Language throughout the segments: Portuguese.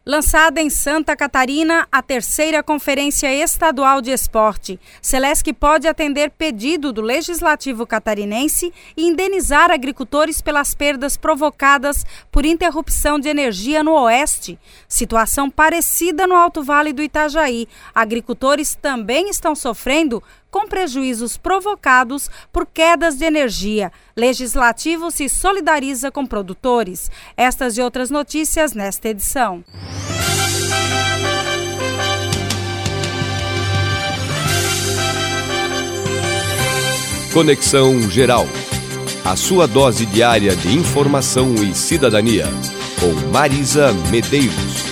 Lançada em Santa Catarina, a terceira Conferência Estadual de Esporte, Celesc pode atender pedido do Legislativo catarinense e indenizar agricultores pelas perdas provocadas por interrupção de energia no Oeste. Situação parecida no Alto Vale do Itajaí. Agricultores também estão sofrendo com prejuízos provocados por quedas de energia. Legislativo se solidariza com produtores. Estas e outras notícias nesta edição. Conexão Geral. A sua dose diária de informação e cidadania. Com Marisa Medeiros.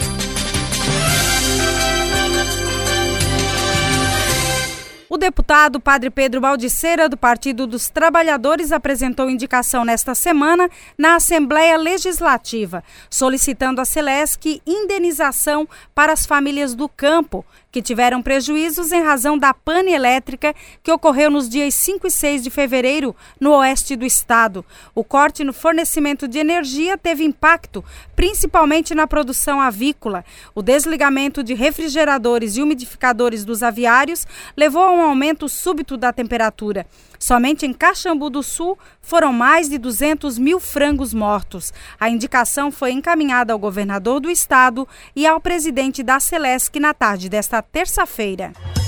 O deputado Padre Pedro Baldiceira, do Partido dos Trabalhadores, apresentou indicação nesta semana na Assembleia Legislativa, solicitando à Celesc indenização para as famílias do campo que tiveram prejuízos em razão da pane elétrica que ocorreu nos dias 5 e 6 de fevereiro no oeste do estado. O corte no fornecimento de energia teve impacto, principalmente na produção avícola. O desligamento de refrigeradores e umidificadores dos aviários levou a um aumento súbito da temperatura. Somente em Caxambu do Sul foram mais de 200 mil frangos mortos. A indicação foi encaminhada ao governador do estado e ao presidente da Celesc na tarde desta terça-feira.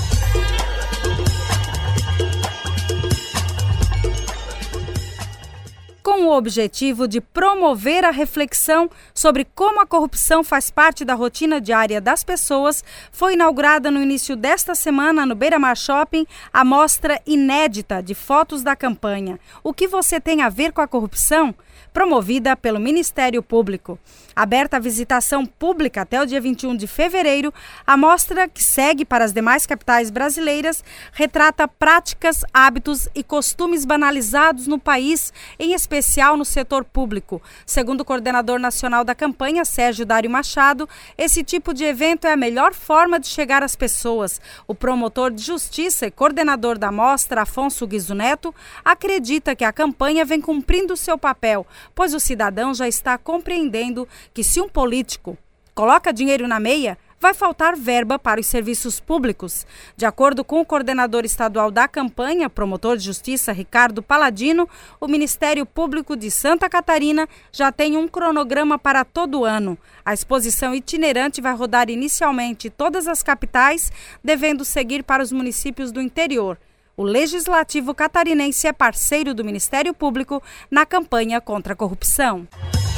Com o objetivo de promover a reflexão sobre como a corrupção faz parte da rotina diária das pessoas, foi inaugurada no início desta semana no Beira-Mar Shopping a mostra inédita de fotos da campanha O que você tem a ver com a corrupção? Promovida pelo Ministério Público. Aberta à visitação pública até o dia 21 de fevereiro, a mostra, que segue para as demais capitais brasileiras, retrata práticas, hábitos e costumes banalizados no país, em especial no setor público. Segundo o coordenador nacional da campanha, Sérgio Dário Machado, esse tipo de evento é a melhor forma de chegar às pessoas. O promotor de justiça e coordenador da mostra, Afonso Guizo Neto, acredita que a campanha vem cumprindo seu papel, pois o cidadão já está compreendendo que se um político coloca dinheiro na meia, vai faltar verba para os serviços públicos. De acordo com o coordenador estadual da campanha, promotor de justiça Ricardo Paladino, o Ministério Público de Santa Catarina já tem um cronograma para todo ano. A exposição itinerante vai rodar inicialmente todas as capitais, devendo seguir para os municípios do interior. O Legislativo catarinense é parceiro do Ministério Público na campanha contra a corrupção.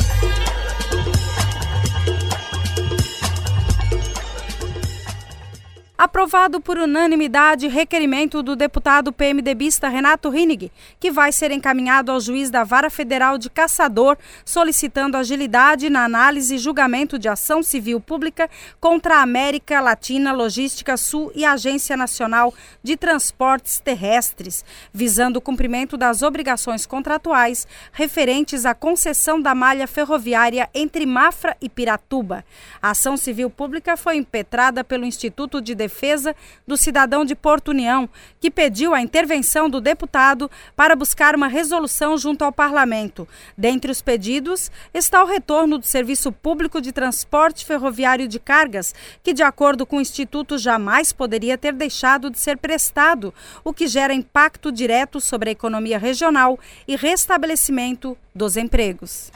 Aprovado por unanimidade requerimento do deputado PMDBista Renato Rinnig, que vai ser encaminhado ao juiz da Vara Federal de Caçador, solicitando agilidade na análise e julgamento de ação civil pública contra a América Latina Logística Sul e a Agência Nacional de Transportes Terrestres, visando o cumprimento das obrigações contratuais referentes à concessão da malha ferroviária entre Mafra e Piratuba. A ação civil pública foi impetrada pelo Instituto de Defesa do Cidadão de Porto União, que pediu a intervenção do deputado para buscar uma resolução junto ao Parlamento. Dentre os pedidos está o retorno do Serviço Público de Transporte Ferroviário de Cargas, que, de acordo com o Instituto, jamais poderia ter deixado de ser prestado, o que gera impacto direto sobre a economia regional e restabelecimento dos empregos.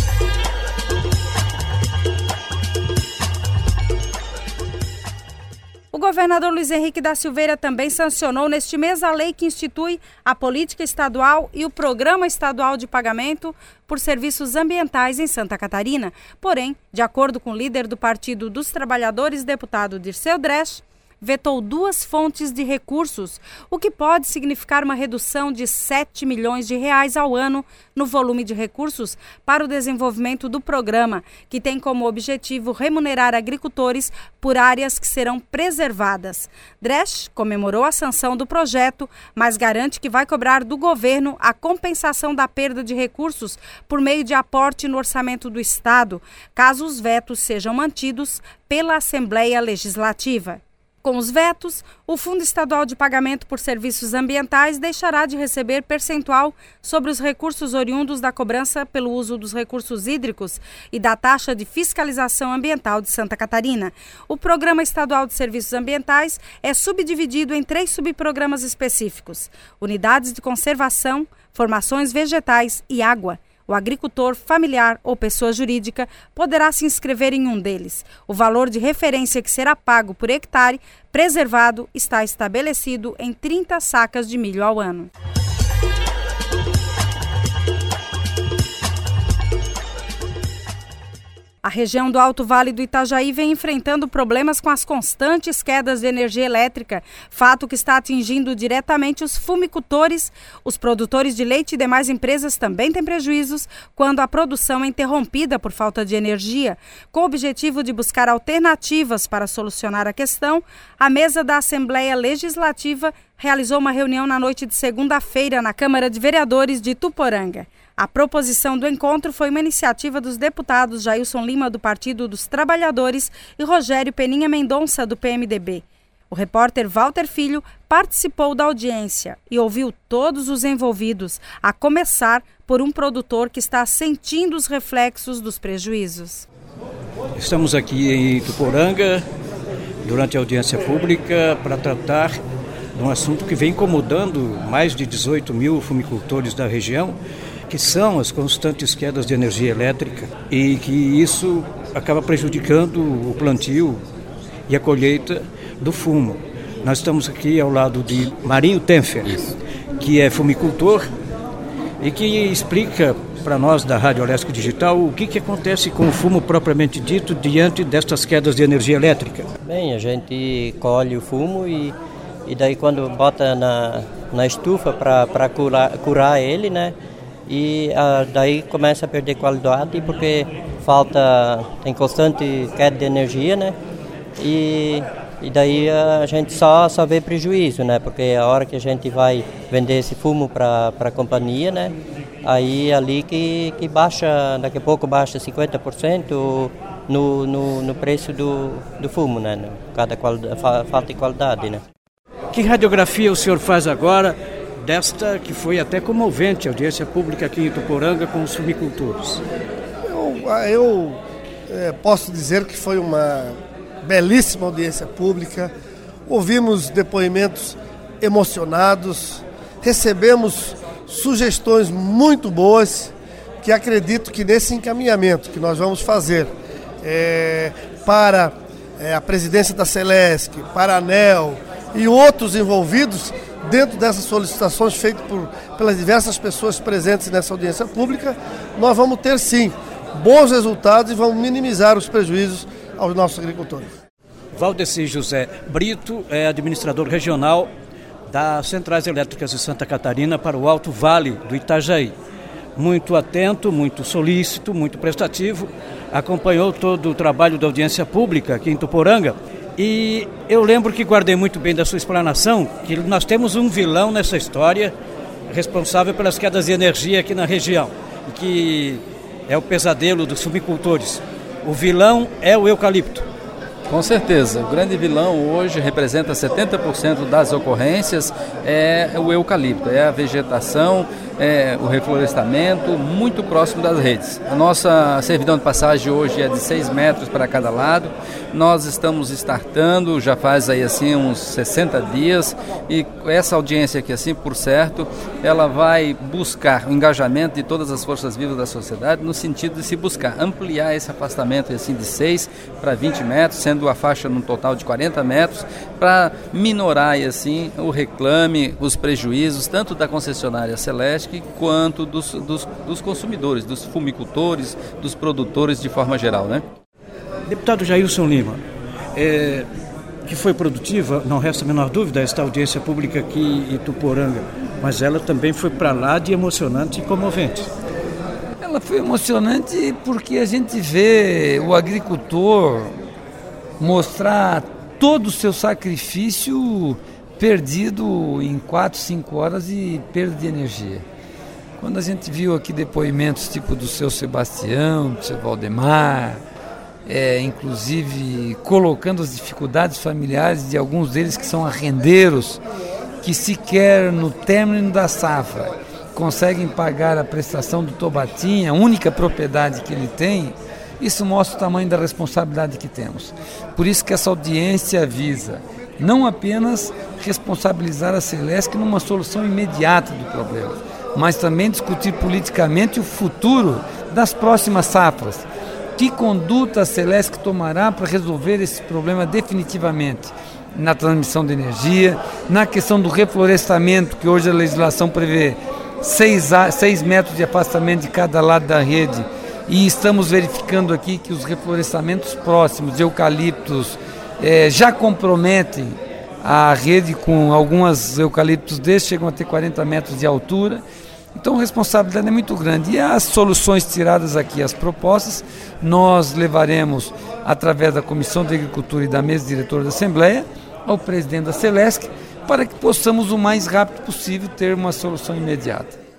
O governador Luiz Henrique da Silveira também sancionou neste mês a lei que institui a política estadual e o programa estadual de pagamento por serviços ambientais em Santa Catarina. Porém, de acordo com o líder do Partido dos Trabalhadores, deputado Dirceu Dresch, vetou 2 fontes de recursos, o que pode significar uma redução de 7 milhões de reais ao ano no volume de recursos para o desenvolvimento do programa, que tem como objetivo remunerar agricultores por áreas que serão preservadas. Dresch comemorou a sanção do projeto, mas garante que vai cobrar do governo a compensação da perda de recursos por meio de aporte no orçamento do Estado, caso os vetos sejam mantidos pela Assembleia Legislativa. Com os vetos, o Fundo Estadual de Pagamento por Serviços Ambientais deixará de receber percentual sobre os recursos oriundos da cobrança pelo uso dos recursos hídricos e da taxa de fiscalização ambiental de Santa Catarina. O Programa Estadual de Serviços Ambientais é subdividido em 3 subprogramas específicos: unidades de conservação, formações vegetais e água. O agricultor familiar ou pessoa jurídica poderá se inscrever em um deles. O valor de referência que será pago por hectare preservado está estabelecido em 30 sacas de milho ao ano. A região do Alto Vale do Itajaí vem enfrentando problemas com as constantes quedas de energia elétrica, fato que está atingindo diretamente os fumicultores. Os produtores de leite e demais empresas também têm prejuízos quando a produção é interrompida por falta de energia. Com o objetivo de buscar alternativas para solucionar a questão, a mesa da Assembleia Legislativa realizou uma reunião na noite de segunda-feira na Câmara de Vereadores de Ituporanga. A proposição do encontro foi uma iniciativa dos deputados Jailson Lima, do Partido dos Trabalhadores, e Rogério Peninha Mendonça, do PMDB. O repórter Walter Filho participou da audiência e ouviu todos os envolvidos, a começar por um produtor que está sentindo os reflexos dos prejuízos. Estamos aqui em Ituporanga, durante a audiência pública, para tratar de um assunto que vem incomodando mais de 18 mil fumicultores da região, que são as constantes quedas de energia elétrica e que isso acaba prejudicando o plantio e a colheita do fumo. Nós estamos aqui ao lado de Marinho Tenfer, que é fumicultor e que explica para nós da Rádio Olesco Digital o que acontece com o fumo propriamente dito diante destas quedas de energia elétrica. Bem, a gente colhe o fumo e daí quando bota na estufa para curar ele, né? E daí começa a perder qualidade porque tem constante queda de energia, né? E daí a gente só vê prejuízo, né? Porque a hora que a gente vai vender esse fumo para a companhia, né? Aí ali que baixa, daqui a pouco baixa 50% no preço do fumo, né? Cada falta de qualidade, né? Que radiografia o senhor faz agora desta que foi até comovente a audiência pública aqui em Ituporanga com os fumicultores? Eu posso dizer que foi uma belíssima audiência pública. Ouvimos depoimentos emocionados, recebemos sugestões muito boas, que acredito que nesse encaminhamento que nós vamos fazer para a presidência da Celesc, para a ANEEL e outros envolvidos, dentro dessas solicitações feitas pelas diversas pessoas presentes nessa audiência pública, nós vamos ter sim bons resultados e vamos minimizar os prejuízos aos nossos agricultores. Valdeci José Brito é administrador regional das Centrais Elétricas de Santa Catarina para o Alto Vale do Itajaí. Muito atento, muito solícito, muito prestativo, acompanhou todo o trabalho da audiência pública aqui em Ituporanga. E eu lembro que guardei muito bem da sua explanação que nós temos um vilão nessa história responsável pelas quedas de energia aqui na região, que é o pesadelo dos fumicultores. O vilão é o eucalipto. Com certeza, o grande vilão hoje representa 70% das ocorrências, é o eucalipto, é a vegetação, o reflorestamento muito próximo das redes. A nossa servidão de passagem hoje é de 6 metros para cada lado. Nós estamos startando, já faz aí assim uns 60 dias, e essa audiência aqui, assim por certo, ela vai buscar o engajamento de todas as forças vivas da sociedade no sentido de se buscar ampliar esse afastamento assim, de 6 para 20 metros, sendo a faixa num total de 40 metros, para minorar assim, o reclame, os prejuízos, tanto da concessionária Celesc quanto dos consumidores, dos fumicultores, dos produtores de forma geral, né? Deputado Jailson Lima, que foi produtiva, não resta a menor dúvida, esta audiência pública aqui em Ituporanga, mas ela também foi para lá de emocionante e comovente. Ela foi emocionante porque a gente vê o agricultor mostrar todo o seu sacrifício perdido em 4, 5 horas e perda de energia. Quando a gente viu aqui depoimentos tipo do seu Sebastião, do seu Valdemar, inclusive colocando as dificuldades familiares de alguns deles que são arrendeiros, que sequer no término da safra conseguem pagar a prestação do Tobatim, a única propriedade que ele tem. Isso mostra o tamanho da responsabilidade que temos. Por isso que essa audiência visa não apenas responsabilizar a Celesc numa solução imediata do problema, mas também discutir politicamente o futuro das próximas safras. Que conduta a Celesc tomará para resolver esse problema definitivamente? Na transmissão de energia, na questão do reflorestamento, que hoje a legislação prevê 6 metros de afastamento de cada lado da rede, e estamos verificando aqui que os reflorestamentos próximos de eucaliptos já comprometem a rede, com algumas eucaliptos desses chegam a ter 40 metros de altura. Então a responsabilidade é muito grande. E as soluções tiradas aqui, as propostas, nós levaremos através da Comissão de Agricultura e da mesa diretora da Assembleia ao presidente da Celesc, para que possamos o mais rápido possível ter uma solução imediata.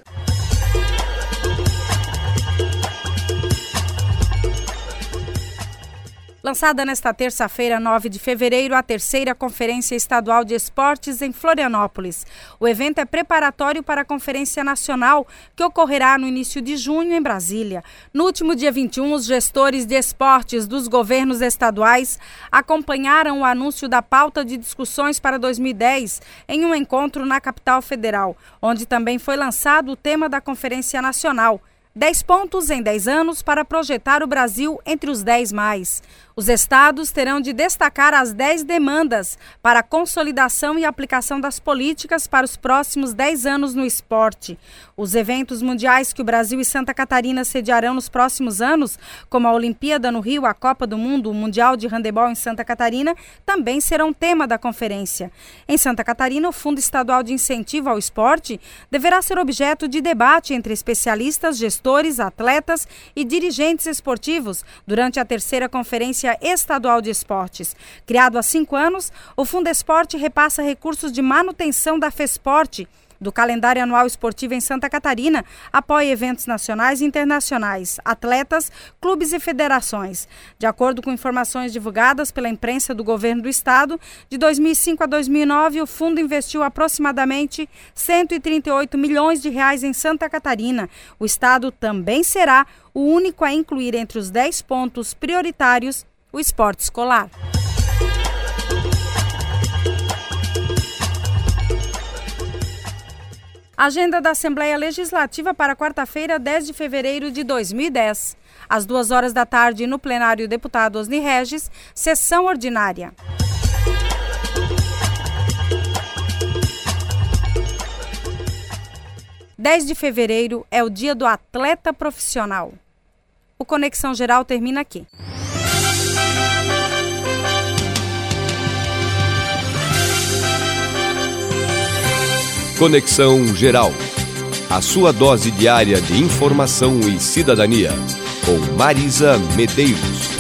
Lançada nesta terça-feira, 9 de fevereiro, a terceira Conferência Estadual de Esportes em Florianópolis. O evento é preparatório para a Conferência Nacional, que ocorrerá no início de junho em Brasília. No último dia 21, os gestores de esportes dos governos estaduais acompanharam o anúncio da pauta de discussões para 2010 em um encontro na capital federal, onde também foi lançado o tema da Conferência Nacional: 10 pontos em 10 anos para projetar o Brasil entre os 10 mais. Os estados terão de destacar as 10 demandas para a consolidação e aplicação das políticas para os próximos 10 anos no esporte. Os eventos mundiais que o Brasil e Santa Catarina sediarão nos próximos anos, como a Olimpíada no Rio, a Copa do Mundo, o Mundial de Handebol em Santa Catarina, também serão tema da conferência. Em Santa Catarina, o Fundo Estadual de Incentivo ao Esporte deverá ser objeto de debate entre especialistas, gestores, atletas e dirigentes esportivos durante a terceira Conferência Estadual de Esportes. Criado há 5 anos, o Fundesporte repassa recursos de manutenção da FESPORT, do calendário anual esportivo em Santa Catarina, apoia eventos nacionais e internacionais, atletas, clubes e federações. De acordo com informações divulgadas pela imprensa do governo do estado, de 2005 a 2009, o fundo investiu aproximadamente R$ 138 milhões em Santa Catarina. O estado também será o único a incluir entre os 10 pontos prioritários o esporte escolar. Agenda da Assembleia Legislativa para quarta-feira, 10 de fevereiro de 2010. Às 2 da tarde, no plenário, o deputado Osni Regis, sessão ordinária. – 10 de fevereiro é o dia do atleta profissional. O Conexão Geral termina aqui. Conexão Geral. A sua dose diária de informação e cidadania. Com Marisa Medeiros.